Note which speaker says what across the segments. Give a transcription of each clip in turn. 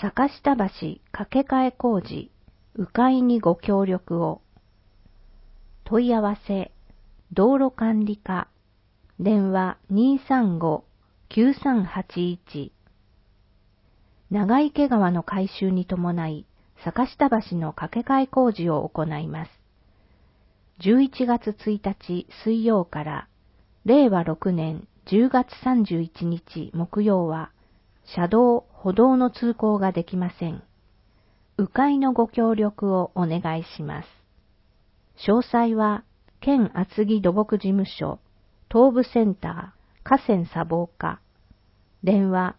Speaker 1: 坂下橋架け替え工事、迂回にご協力を。問い合わせ、道路管理課、電話235-9381。長池川の改修に伴い、坂下橋の架け替え工事を行います。11月1日水曜から令和6年10月31日木曜は、車道・歩道の通行ができません。迂回のご協力をお願いします。詳細は、県厚木土木事務所、東部センター、河川砂防課、電話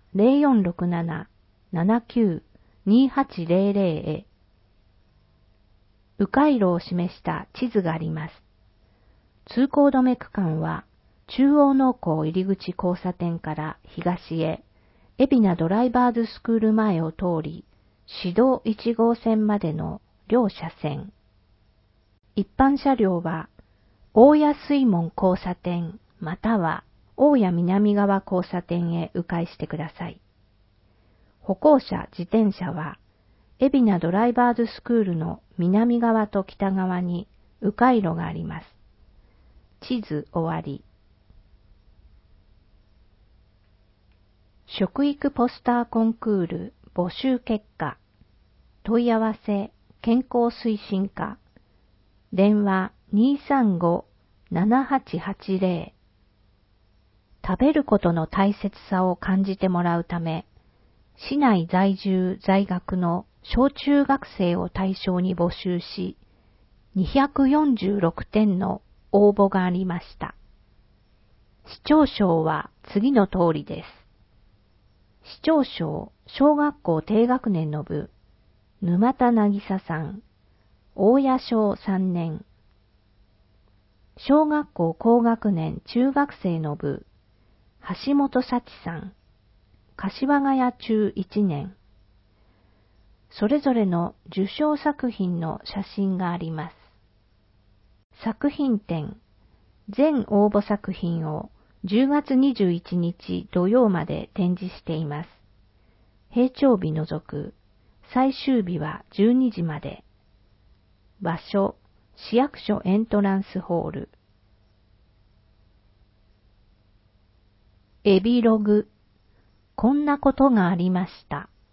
Speaker 1: 0467-79-2800へ。迂回路を示した地図があります。通行止め区間は、中央農工入口交差点から東へ、海老名ドライバーズスクール前を通り、市道1号線までの両車線。一般車両は、大谷水門交差点または大谷南側交差点へ迂回してください。歩行者・自転車は、海老名ドライバーズスクールの南側と北側に迂回路があります。地図終わり。食育ポスターコンクール募集結果。問い合わせ健康推進課。電話235-7880。食べることの大切さを感じてもらうため、市内在住在学の小中学生を対象に募集し、246点の応募がありました。市長賞は次の通りです。市長賞小学校低学年の部、沼田渚さん、大谷小3年。小学校高学年中学生の部、橋本幸さん、柏ヶ谷中1年。それぞれの受賞作品の写真があります。作品展、全応募作品を10月21日土曜まで展示しています。閉庁日除く、最終日は12時まで。場所、市役所エントランスホール。エビログ、こんなことがありました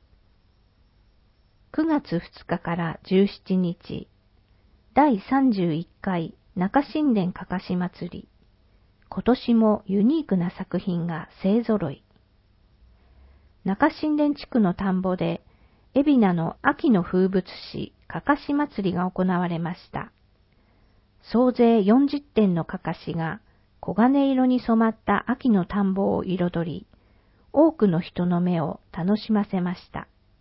Speaker 1: 。9月2日から17日、第31回中新田かかし祭り。今年もユニークな作品が勢ぞろい。中新田地区の田んぼで、海老名の秋の風物詩、かかし祭りが行われました。総勢40点のかかしが、黄金色に染まった秋の田んぼを彩り、多くの人の目を楽しませました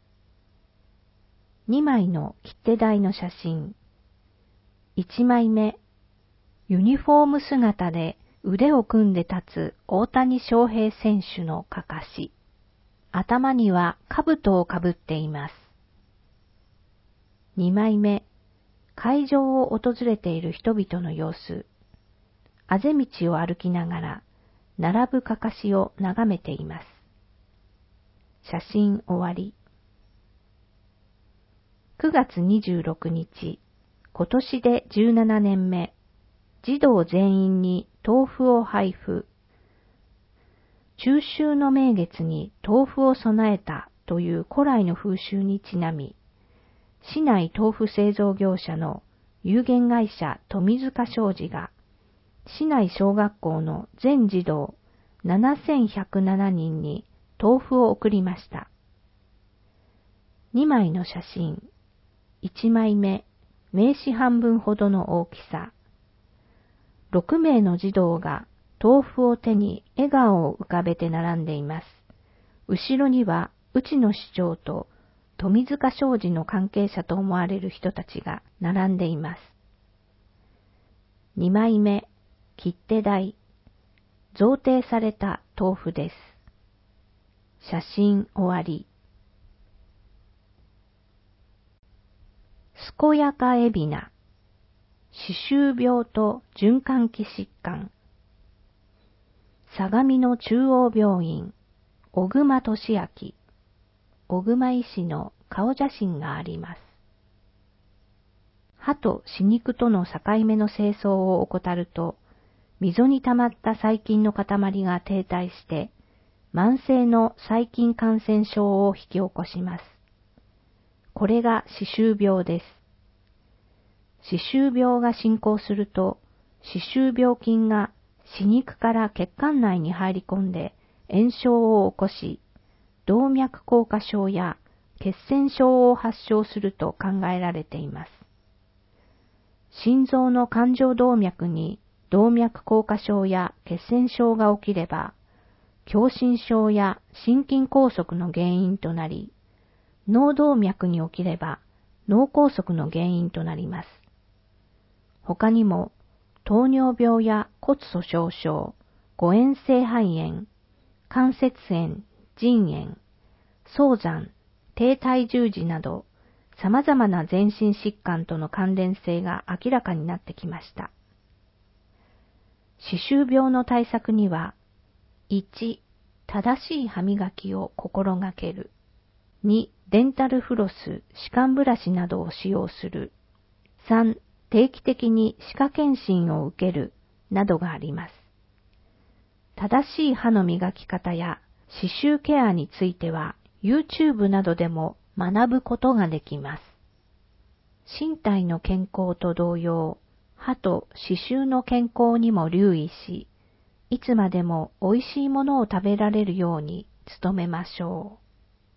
Speaker 1: 。2枚の切手台の写真。1枚目、ユニフォーム姿で腕を組んで立つ大谷翔平選手のかかし。頭には兜をかぶっています。2枚目、会場を訪れている人々の様子。あぜ道を歩きながら、並ぶかかしを眺めています。写真終わり。9月26日、今年で17年目、児童全員に豆腐を配布。中秋の名月に豆腐を備えたという古来の風習にちなみ、市内豆腐製造業者の有限会社富塚商事が、市内小学校の全児童7107人に豆腐を送りました。2枚の写真。1枚目、名刺半分ほどの大きさ。6名の児童が豆腐を手に笑顔を浮かべて並んでいます。後ろには内野市長と富塚商事の関係者と思われる人たちが並んでいます。2枚目、切手台。贈呈された豆腐です。写真終わり。健やか海老名。歯周病と循環器疾患。相模の中央病院、小熊俊明。 小熊医師の顔写真があります。歯と歯肉との境目の清掃を怠ると、溝に溜まった細菌の塊が停滞して、慢性の細菌感染症を引き起こします。これが歯周病です。歯周病が進行すると、歯周病菌が歯肉から血管内に入り込んで炎症を起こし、動脈硬化症や血栓症を発症すると考えられています。心臓の冠状動脈に動脈硬化症や血栓症が起きれば、狭心症や心筋梗塞の原因となり、脳動脈に起きれば脳梗塞の原因となります。他にも、糖尿病や骨粗鬆症、誤嚥性肺炎、関節炎、腎炎、早産、低体重児など、様々な全身疾患との関連性が明らかになってきました。歯周病の対策には、1、正しい歯磨きを心がける。2、デンタルフロス、歯間ブラシなどを使用する。3、定期的に歯科検診を受ける、などがあります。正しい歯の磨き方や歯周ケアについては、YouTube などでも学ぶことができます。身体の健康と同様、歯と歯周の健康にも留意し、いつまでも美味しいものを食べられるように努めましょう。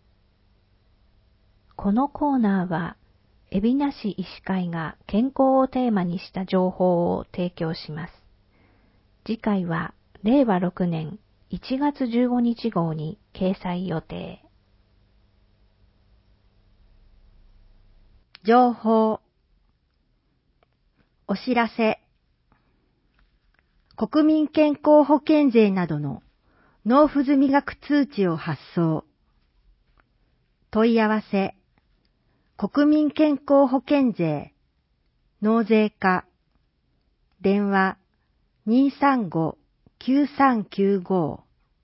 Speaker 1: このコーナーは、海老名市医師会が健康をテーマにした情報を提供します。次回は、令和6年1月15日号に掲載予定。
Speaker 2: 情報。お知らせ。国民健康保険税などの納付済額通知を発送。問い合わせ。国民健康保険税納税課電話 235-9395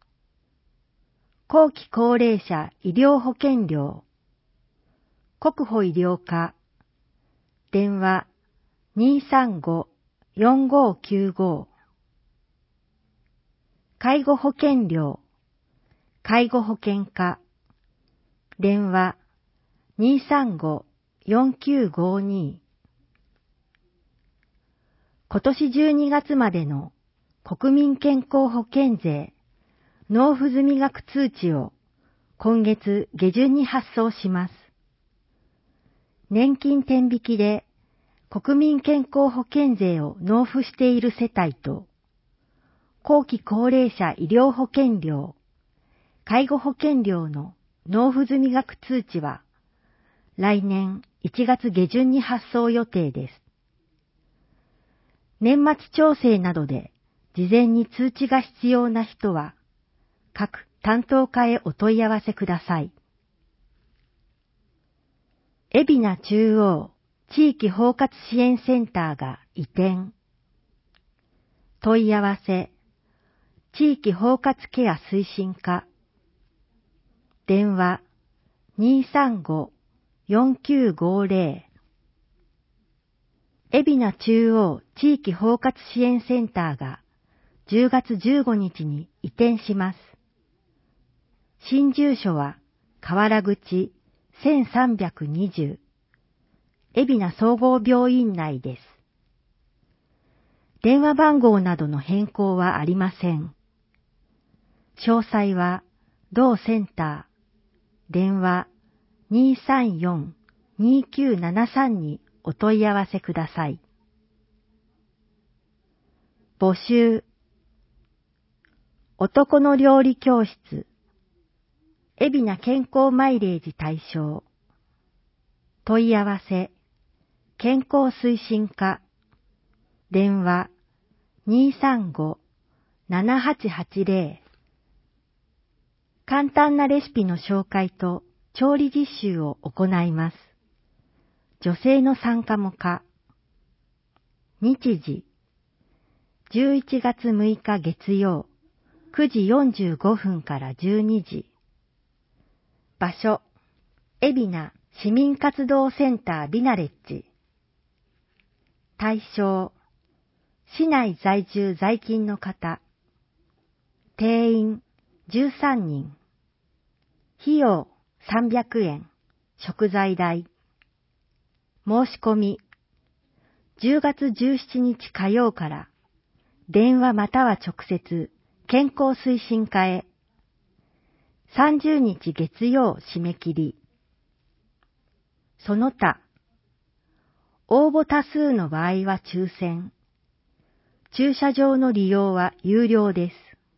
Speaker 2: 後期高齢者医療保険料国保医療課電話 235-4595 介護保険料介護保険課電話 235-4952 今年12月までの国民健康保険税納付済額通知を今月下旬に発送します。年金天引きで国民健康保険税を納付している世帯と後期高齢者医療保険料、介護保険料の納付済額通知は来年1月下旬に発送予定です。年末調整などで事前に通知が必要な人は各担当課へお問い合わせください。海老名中央地域包括支援センターが移転。問い合わせ、地域包括ケア推進課。電話235-4950。海老名中央地域包括支援センターが10月15日に移転します。新住所は河原口1320海老名総合病院内です。電話番号などの変更はありません。詳細は同センター電話 234-2973 にお問い合わせください。募集。男の料理教室。海老名健康マイレージ対象。問い合わせ。健康推進課。電話 235-7880。簡単なレシピの紹介と調理実習を行います。女性の参加も可。日時。11月6日月曜、9時45分から12時。場所。 海老名市民活動センタービナレッジ。対象、市内在住在勤の方。定員13人。費用300円。食材代。申し込み、10月17日火曜から、電話または直接、健康推進課へ。30日月曜締め切り。その他、応募多数の場合は抽選。駐車場の利用は有料です。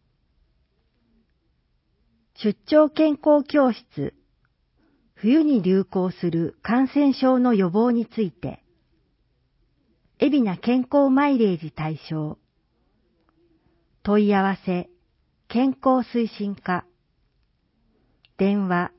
Speaker 2: 出張健康教室。冬に流行する感染症の予防について。海老名健康マイレージ対象。問い合わせ、健康推進課。電話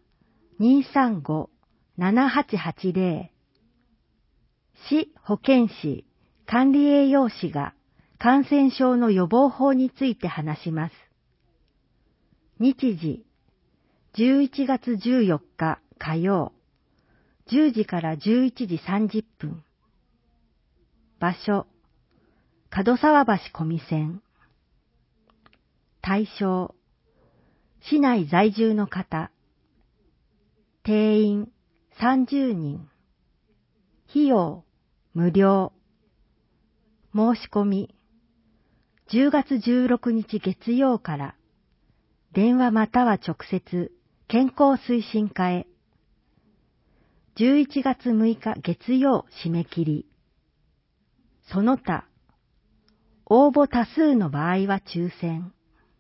Speaker 2: 235-7880。市保健師管理栄養士が感染症の予防法について話します。日時、11月14日火曜、10時から11時30分。場所、門沢橋小見線。対象、市内在住の方。定員30人。費用無料。申し込み、10月16日月曜から、電話または直接、健康推進課へ。11月6日月曜締め切り。その他、応募多数の場合は抽選。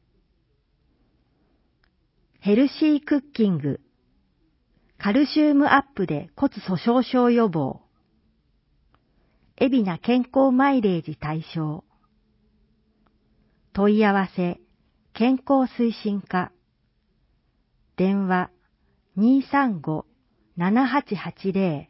Speaker 2: ヘルシークッキング。カルシウムアップで骨粗鬆症予防。海老名健康マイレージ対象。問い合わせ、健康推進課。電話235-7880。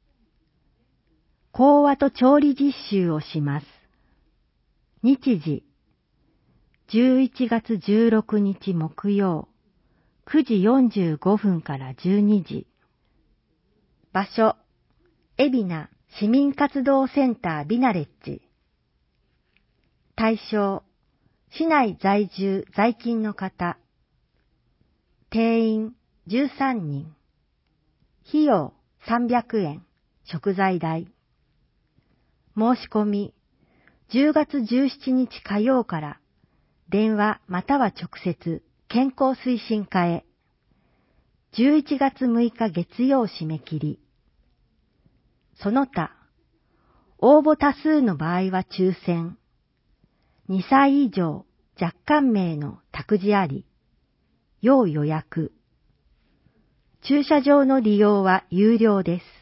Speaker 2: 講話と調理実習をします。日時、11月16日木曜、9時45分から12時。場所、海老名市民活動センタービナレッジ。対象、市内在住在勤の方。定員13人。費用300円。食材代。申し込み、10月17日火曜から、電話または直接、健康推進課へ。11月6日月曜締め切り。その他、応募多数の場合は抽選。2歳以上若干名の託児あり。要予約。駐車場の利用は有料です。